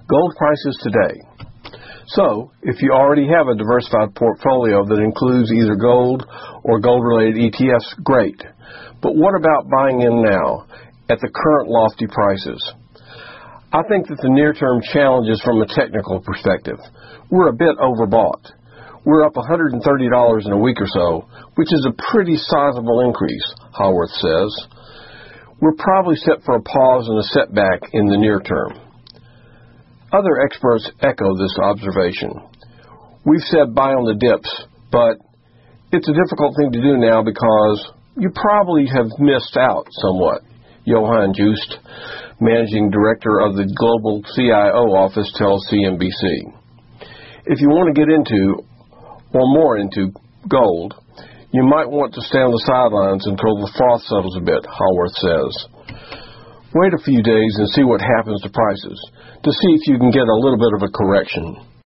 Gold prices today. So, if you already have a diversified portfolio that includes either gold or gold-related ETFs, great. But what about buying in now at the current lofty prices? I think that the near-term challenge is from a technical perspective. We're a bit overbought. We're up $130 in a week or so, which is a pretty sizable increase, Haworth says. We're probably set for a pause and a setback in the near term. Other experts echo this observation. We've said buy on the dips, but it's a difficult thing to do now because you probably have missed out somewhat. Johan Joost, managing director of the Global CIO office, tells CNBC. If you want to get into, or more into, gold, you might want to stay on the sidelines until the froth settles a bit, Haworth says. Wait a few days and see what happens to prices, to see if you can get a little bit of a correction.